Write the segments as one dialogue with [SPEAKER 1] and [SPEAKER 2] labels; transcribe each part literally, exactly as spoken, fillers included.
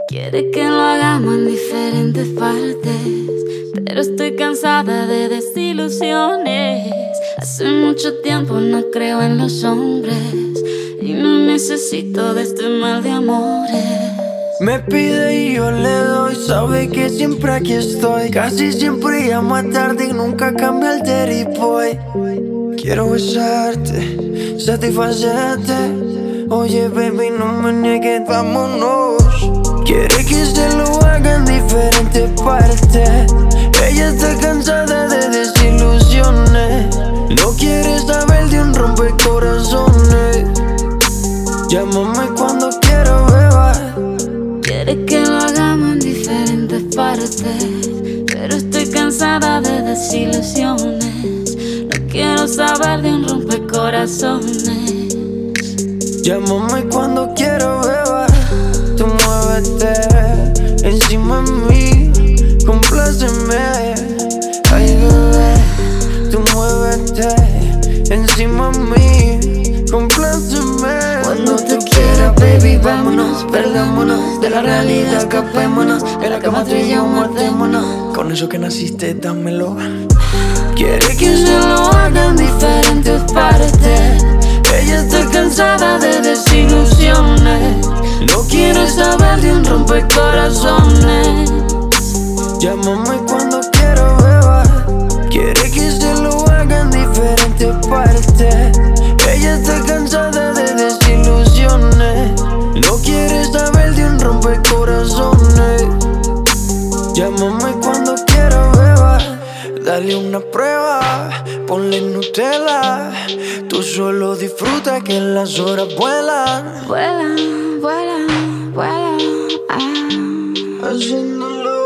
[SPEAKER 1] Quiere que lo hagamos en diferentes partes, pero estoy cansada de desilusiones. Hace mucho tiempo no creo en los hombres y no necesito de este mal de amores.
[SPEAKER 2] Me pide y yo le doy, sabe que siempre aquí estoy. Casi siempre llama tarde y nunca cambia el dirty boy. Quiero besarte, satisfacerte. Oye baby, no me niegues, vámonos. Quiere que se lo haga en diferentes partes. Ella está cansada de desilusiones. No quiere saber de un rompecorazones. Llámame cuando quiero beber.
[SPEAKER 1] Quiere que lo hagamos en diferentes partes, pero estoy cansada de desilusiones. No quiero saber de un rompecorazones.
[SPEAKER 2] Llámame cuando quiero beber. Tú muévete encima de mí, compláceme. Ay bebé, tú muévete encima de mí, compláceme.
[SPEAKER 1] Cuando tú quieras, baby, vámonos, perdámonos de la realidad, escapémonos. En la cama trilla, matémonos.
[SPEAKER 2] Con eso que naciste, dámelo.
[SPEAKER 1] Quiere que se lo haga en diferentes partes. Ella está cansada de desilusiones. No quiere saber de un rompecorazones.
[SPEAKER 2] Llámame cuando quiero beber. Quiere que se lo haga en diferentes partes. Ella está cansada de desilusiones. No quiere saber de un rompecorazones. Llámame cuando quiero beber. Dale una prueba, ponle Nutella. Tú solo disfruta que las horas vuelan.
[SPEAKER 1] Vuelan, vuelan, vuelan, ah.
[SPEAKER 2] Haciéndolo.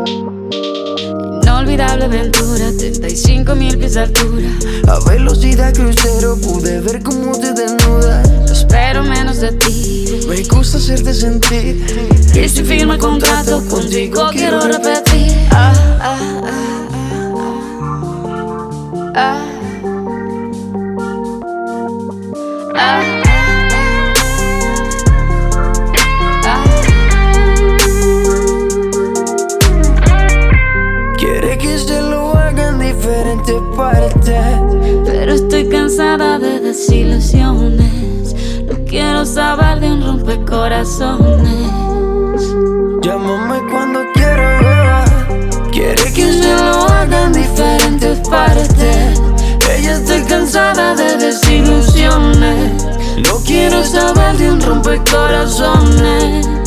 [SPEAKER 1] Inolvidable aventura, treinta y cinco mil pies de altura.
[SPEAKER 2] A velocidad crucero pude ver cómo te desnudas.
[SPEAKER 1] Espero menos de ti.
[SPEAKER 2] Me gusta hacerte sentir.
[SPEAKER 1] Y si firmo el contrato contigo quiero repetir. Ah, ah, ah, ah, ah. Ah, ah.
[SPEAKER 2] Quiere que se lo haga en diferentes partes,
[SPEAKER 1] pero estoy cansada de desilusiones. No quiero saber de un rompecorazones.
[SPEAKER 2] Llámame cuando quiero beber. Quiere que se lo haga en diferentes partes. Ella está cansada de desilusiones. No quiero saber de un rompecorazones.